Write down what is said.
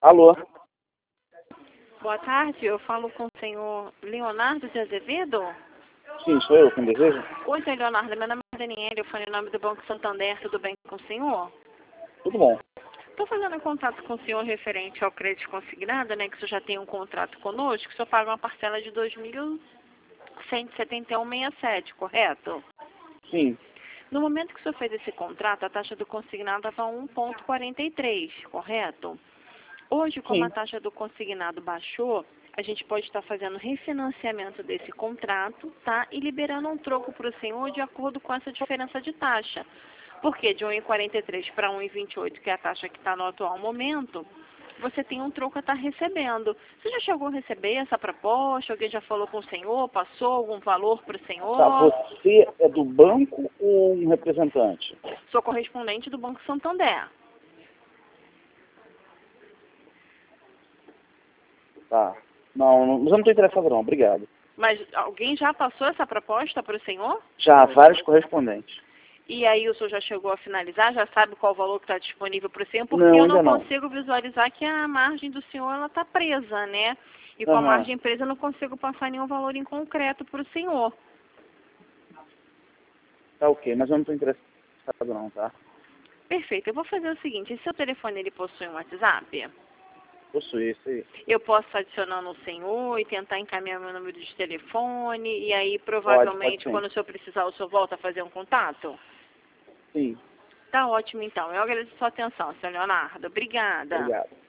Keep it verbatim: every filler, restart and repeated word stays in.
Alô? Boa tarde, eu falo com o senhor Leonardo de Azevedo. Sim, sou eu, quem deseja? Oi, senhor Leonardo, meu nome é Daniela, eu falo em nome do Banco Santander, tudo bem com o senhor? Tudo bom. Estou fazendo um contato com o senhor referente ao crédito consignado, né, que o senhor já tem um contrato conosco, que o senhor paga uma parcela de dois mil cento e setenta e um vírgula sessenta e sete, correto? Sim. No momento que o senhor fez esse contrato, a taxa do consignado estava um vírgula quarenta e três, correto? Hoje, como Sim. a taxa do consignado baixou, a gente pode estar fazendo refinanciamento desse contrato, tá? E liberando um troco para o senhor de acordo com essa diferença de taxa. Porque de um vírgula quarenta e três para um vírgula vinte e oito, que é a taxa que está no atual momento, você tem um troco a estar recebendo. Você já chegou a receber essa proposta? Alguém já falou com o senhor? Passou algum valor para o senhor? Tá, você é do banco ou um representante? Sou correspondente do Banco Santander. Tá. Não, não, mas eu não estou interessado não, obrigado. Mas alguém já passou essa proposta para o senhor? Já há vários correspondentes. E aí o senhor já chegou a finalizar? Já sabe qual o valor que está disponível para o senhor? Porque Não, eu ainda não não. consigo visualizar que a margem do senhor ela está presa, né? E com a Aham. margem presa eu não consigo passar nenhum valor em concreto para o senhor. Tá ok, mas eu não estou interessado não, tá? Perfeito. Eu vou fazer o seguinte. Esse seu telefone ele possui um WhatsApp? Possui isso aí. Eu posso adicionar no senhor e tentar encaminhar meu número de telefone e aí Pode, pode provavelmente sim. quando o senhor precisar o senhor volta a fazer um contato? Sim. Tá ótimo então. Eu agradeço a sua atenção, senhor Leonardo. Obrigada. Obrigado.